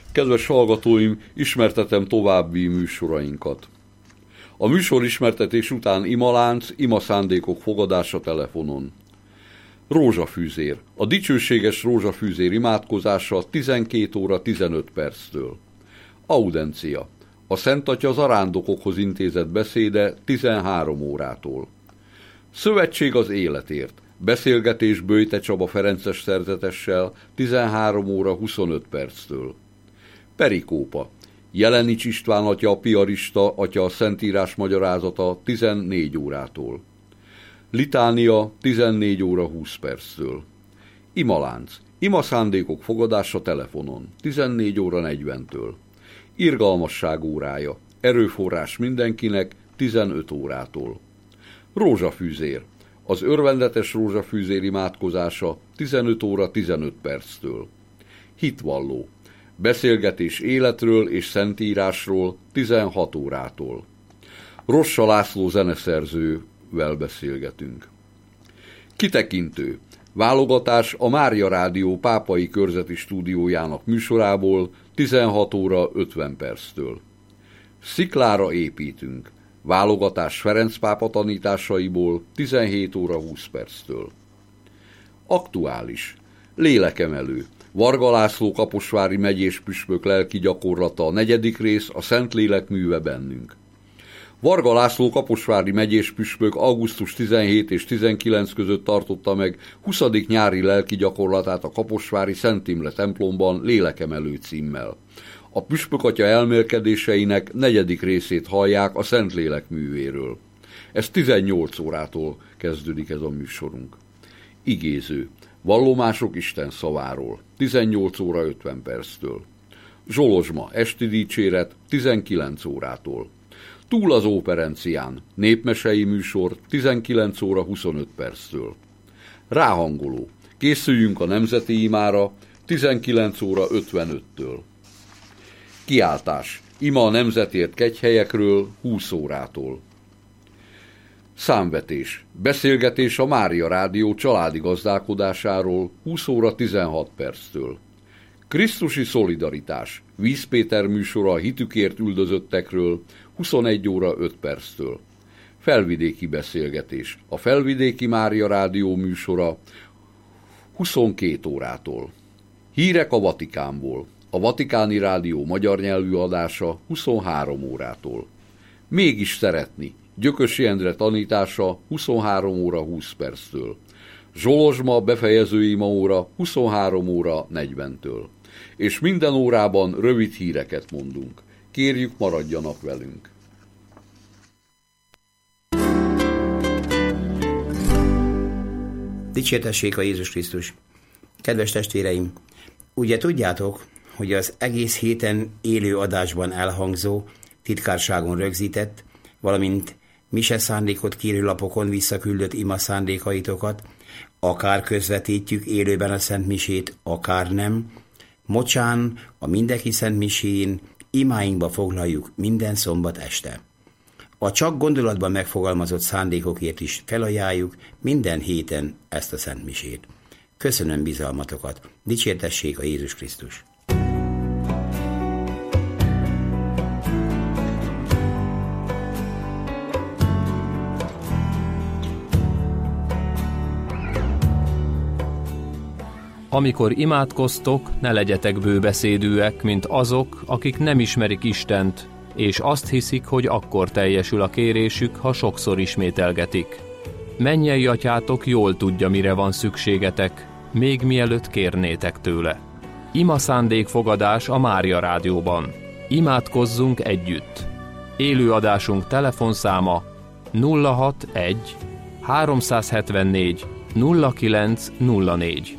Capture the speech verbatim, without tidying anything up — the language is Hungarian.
Kedves hallgatóim, ismertetem további műsorainkat. A műsor ismertetés után imalánc, imaszándékok fogadása telefonon. Rózsafűzér. A dicsőséges rózsafűzér imádkozása tizenkét óra tizenöt perctől. Audencia. A Szent Atya zarándokokhoz intézett beszéde tizenhárom órától. Szövetség az életért. Beszélgetés Böjte Csaba ferences szerzetessel tizenhárom óra huszonöt perctől. Perikópa. Jelenics István atya, piarista atya a Szentírás magyarázata tizennégy órától. Litánia tizennégy óra húsz perctől. Imalánc. Imaszándékok fogadása telefonon tizennégy óra negyventől. Irgalmasság órája. Erőforrás mindenkinek tizenöt órától. Rózsafűzér. Az örvendetes rózsafűzér imádkozása tizenöt óra tizenöt perctől. Hitvalló. Beszélgetés életről és szentírásról tizenhat órától. Rossa László zeneszerzővel beszélgetünk. Kitekintő. Válogatás a Mária Rádió pápai körzeti stúdiójának műsorából tizenhat óra ötven perctől. Sziklára építünk. Válogatás Ferenc pápa tanításaiból tizenhét óra húsz perctől. Aktuális. Lélekemelő. Varga László kaposvári megyés püspök lelki gyakorlata a negyedik rész, a Szentlélek műve bennünk. Varga László kaposvári megyés püspök augusztus tizenhét és tizenkilenc között tartotta meg huszadik nyári lelki gyakorlatát a kaposvári Szent Imre templomban Lélekemelő címmel. A püspökatya elmélkedéseinek negyedik részét hallják a Szentlélek művéről. Ez tizennyolc órától kezdődik ez a műsorunk. Igéző. Vallomások Isten szaváról. tizennyolc óra ötven perctől. Zsolozsma. Esti dicséret tizenkilenc órától. Túl az óperencián. Népmesei műsor tizenkilenc óra huszonöt perctől. Ráhangoló. Készüljünk a nemzeti imára tizenkilenc óra ötvenöttől. Kiáltás. Ima a nemzetért kegyhelyekről húsz órától. Számvetés. Beszélgetés a Mária Rádió családi gazdálkodásáról húsz óra tizenhat perctől. Krisztusi szolidaritás. Víz Péter műsora a hitükért üldözöttekről huszonegy óra öt perctől. Felvidéki beszélgetés. A Felvidéki Mária Rádió műsora huszonkét órától. Hírek a Vatikánból. A Vatikáni Rádió magyar nyelvű adása huszonhárom órától. Mégis szeretni. Gyökösi Endre tanítása huszonhárom óra húsz perctől. Zsolozsma befejező imaóra huszonhárom óra negyventől. És minden órában rövid híreket mondunk. Kérjük, maradjanak velünk. Dicsértessék a Jézus Krisztus! Kedves testvéreim! Ugye tudjátok, hogy az egész héten élő adásban elhangzó, titkárságon rögzített, valamint mise szándékot kérő lapokon visszaküldött ima szándékaitokat, akár közvetítjük élőben a Szent Misét, akár nem, mocsán a mindenki Szent Misén imáinkba foglaljuk minden szombat este. A csak gondolatban megfogalmazott szándékokért is felajánljuk minden héten ezt a Szent Misét. Köszönöm bizalmatokat, dicsértessék a Jézus Krisztus! Amikor imádkoztok, ne legyetek bőbeszédűek, mint azok, akik nem ismerik Istent, és azt hiszik, hogy akkor teljesül a kérésük, ha sokszor ismételgetik. Mennyei atyátok jól tudja, mire van szükségetek, még mielőtt kérnétek tőle. Ima szándékfogadás a Mária Rádióban. Imádkozzunk együtt. Élőadásunk telefonszáma nulla hatvanegy háromszázhetvennégy nulla kilenc nulla négy.